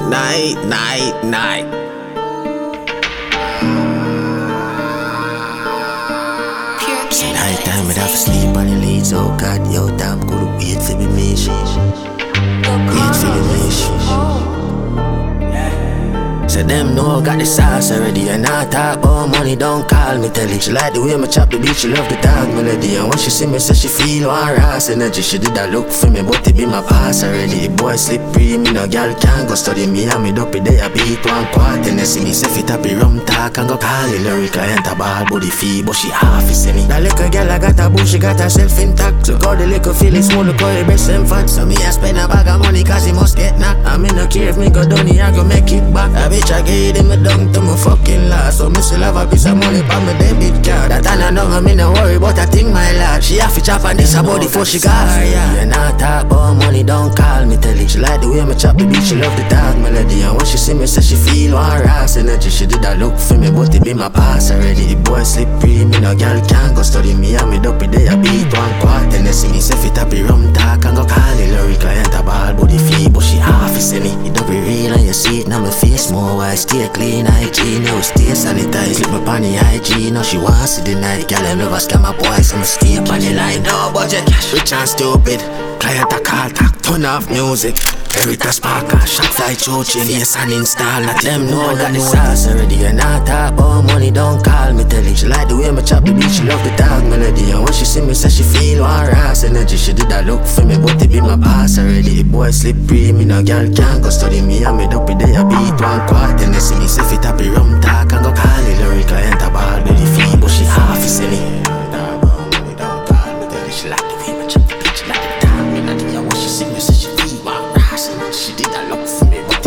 Night. It's night time, I'd have to sleep on the leads. Oh God, yo, damn, couldn't wait for me, Wait for me, So them know I got the sauce already. And I talk about money, don't call me, tell it. She like the way me chop the beat, she love the dog melody. And when she see me, say she feel one ass energy. She did that look for me, but it be my pass already. The boy slippery, me no girl can't go study me. And me dopey day, I beat one quart. And they see me, say fit up be rum talk and go call the lyric. I ain't a ball body fee, but she half is me. That little girl, I got a boo, she got herself intact. So got the little feeling small, look how the best and fat. So me, I spend a bag of money, cause he must get knocked. I me no care if me go down, I go make it back. Bitch, I gave them a down to my fucking last. So me still have a piece of money for my debit card. That I know I me no worry about a thing, my lad. She have to chop on this about before she got her, yeah. And I talk about money, don't call me, tell it. She like the way me chop the beat, she love the dog melody. And when she see me, say she feel one ass energy. She did that look for me, but it be my pass already. The boy slippery, me no girl can't go study me. And me dopey day, I beat one quart. And they see me, say fit up be rum talk and go call the lyric. I ain't a ball body fee, but she half is me. It don't be real and you see it now my face more. Why stay clean, hygiene, now stay sanitized. Slip my on the IG, now she wants to deny. Girl, I never scam my boys, so me stay up on the line. No budget, rich and stupid. Client a call, talk, turn off music. Every spark and shot fly choaching. Face and install, not them know got the sauce already. And I talk about money, don't call me, tell it. She like the way me chop the beat, she love the dog melody. And when she see me, say she feel one ass energy. She did that look for me, but it be my pass already. The boy slippery, me no girl can't go study me. And me dopey day, I beat one quart. And they see me, say fit up be rum talk and go call the lyric. I ain't a ball with the fee, but she half is me. She like the way me chop the beat, she like the dog melody. And when she see me, say she feel one ass energy. She did that look for me, but